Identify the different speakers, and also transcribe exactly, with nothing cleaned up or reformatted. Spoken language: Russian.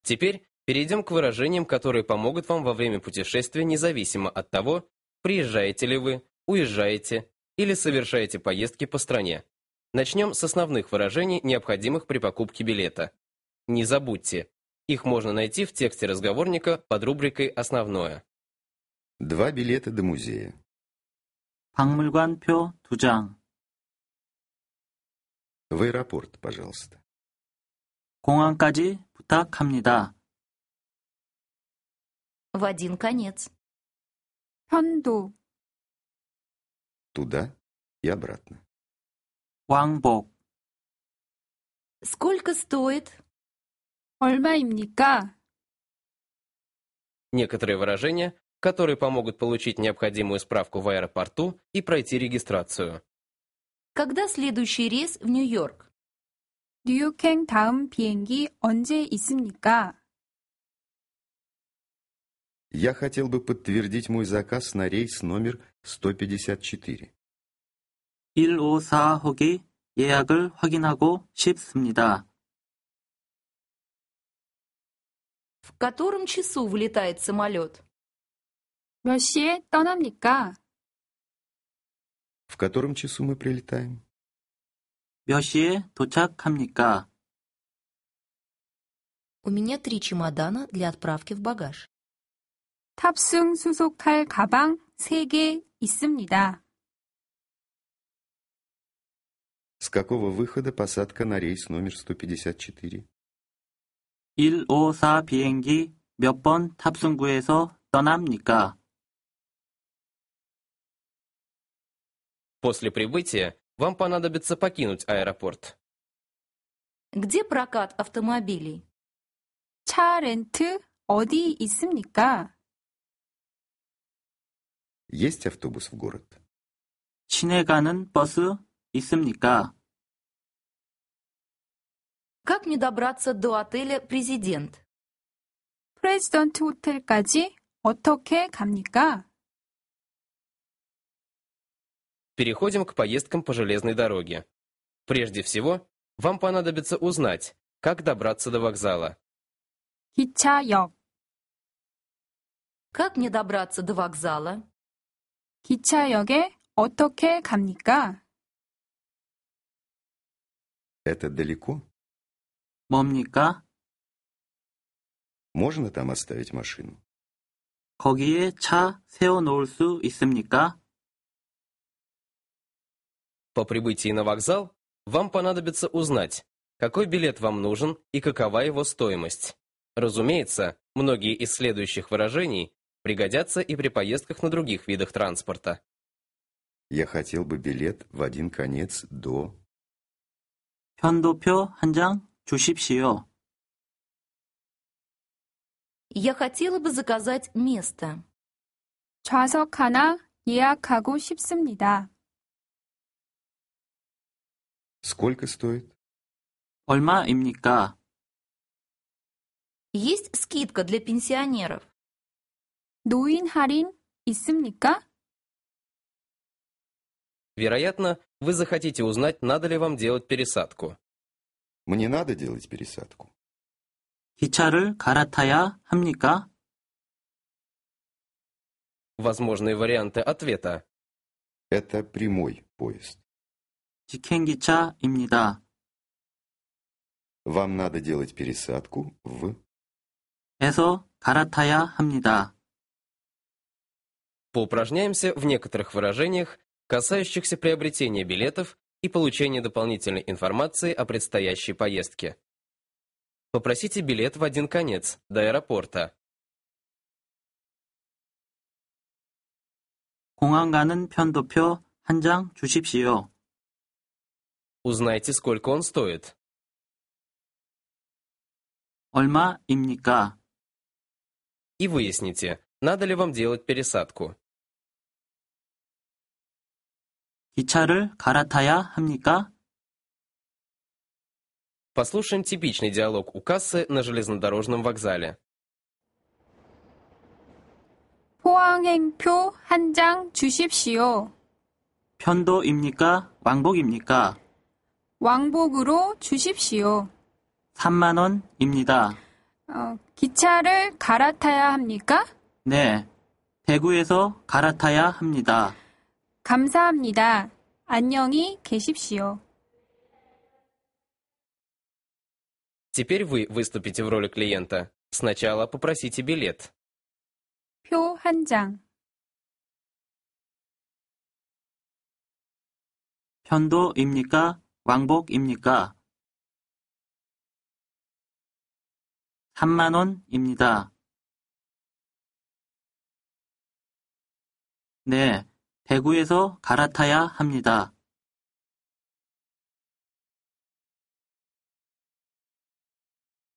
Speaker 1: Теперь перейдем к выражениям, которые помогут вам во время путешествия независимо от того, приезжаете ли вы, уезжаете или совершаете поездки по стране. Начнем с основных выражений, необходимых при покупке билета. Не забудьте, их можно найти в тексте разговорника под рубрикой «Основное».
Speaker 2: Два билета до музея.
Speaker 3: 박물관표 두 장.
Speaker 2: В аэропорт, пожалуйста.
Speaker 3: 공항까지 부탁합니다.
Speaker 4: В один конец.
Speaker 5: 편도,
Speaker 2: Туда и обратно.
Speaker 3: 왕복.
Speaker 4: Сколько стоит?
Speaker 5: 얼마입니까?
Speaker 1: Некоторые выражения, которые помогут получить необходимую справку в аэропорту и пройти регистрацию.
Speaker 4: Когда следующий рейс в Нью-Йорк?
Speaker 5: 뉴욕행 다음 비행기 언제 있습니까?
Speaker 2: Я хотел бы подтвердить мой заказ на рейс номер сто пятьдесят четыре.
Speaker 3: 백오십사 호기 예약을 확인하고 싶습니다.
Speaker 4: В котором часу вылетает самолет?
Speaker 5: 몇 시에 떠납니까?
Speaker 2: В котором часу мы прилетаем?
Speaker 3: 몇 시에 도착합니까?
Speaker 4: У меня три чемодана для отправки в багаж.
Speaker 5: 탑승 수속할 가방 세 개 있습니다.
Speaker 2: С какого выхода посадка на рейс номер сто пятьдесят четыре?
Speaker 3: 백오십사 비행기 몇 번 탑승구에서 떠납니까?
Speaker 1: После прибытия вам понадобится покинуть аэропорт.
Speaker 4: Где прокат автомобилей?
Speaker 5: 차 렌트 어디 있습니까?
Speaker 2: Есть автобус в город?
Speaker 3: 시내 가는 버스 있습니까?
Speaker 4: Как мне добраться до отеля «Президент»?
Speaker 5: 프레지던트 호텔까지 어떻게 갑니까?
Speaker 1: Переходим к поездкам по железной дороге. Прежде всего, вам понадобится узнать, как добраться до вокзала.
Speaker 5: 기차역,
Speaker 4: Как мне добраться до вокзала?
Speaker 5: 기차역에 어떻게 갑니까?
Speaker 2: Это далеко?
Speaker 3: 뭡니까?
Speaker 2: Можно там оставить машину?
Speaker 3: 거기에 차 세워놓을 수 있습니까?
Speaker 1: По прибытии на вокзал вам понадобится узнать, какой билет вам нужен и какова его стоимость. Разумеется, многие из следующих выражений пригодятся и при поездках на других видах транспорта.
Speaker 2: Я хотел бы билет в один конец до...
Speaker 3: 편도표 한 장 주십시오.
Speaker 4: Я хотела бы заказать место.
Speaker 5: 좌석 하나 예약하고 싶습니다.
Speaker 2: Сколько стоит?
Speaker 3: 얼마입니까?
Speaker 4: Есть скидка для пенсионеров?
Speaker 5: 노인 할인 있습니까?
Speaker 1: Вероятно, вы захотите узнать, надо ли вам делать пересадку.
Speaker 2: Мне надо делать пересадку.
Speaker 3: 기차를 갈아타야 합니까?
Speaker 1: Возможные варианты ответа.
Speaker 2: Это прямой поезд.
Speaker 3: 직행기차입니다.
Speaker 2: Вам надо делать пересадку в...
Speaker 3: 에서 갈아타야 합니다.
Speaker 1: Поупражняемся в некоторых выражениях, касающихся приобретения билетов и получения дополнительной информации о предстоящей поездке. Попросите билет в один конец, до аэропорта.
Speaker 3: 공항 가는 편도표 한 장 주십시오.
Speaker 1: Узнайте, сколько он стоит.
Speaker 3: 얼마입니까?
Speaker 1: И выясните, надо ли вам делать пересадку.
Speaker 3: 기차를 갈아타야 합니까?
Speaker 1: Послушаем типичный диалог у кассы на железнодорожном вокзале.
Speaker 5: 포항행표 한 장 주십시오.
Speaker 3: 편도입니까? 왕복입니까?
Speaker 5: 왕복으로 주십시오.
Speaker 3: 삼만 원입니다.
Speaker 5: 어, 어, 기차를 갈아타야 합니까?
Speaker 3: 네, 대구에서 갈아타야 합니다.
Speaker 5: 감사합니다. 안녕히 계십시오.
Speaker 1: Теперь вы выступите в роли клиента. Сначала попросите билет.
Speaker 5: 표 한 장.
Speaker 3: 편도입니까? 왕복입니까? 삼만 원입니다. 네, 대구에서 갈아타야 합니다.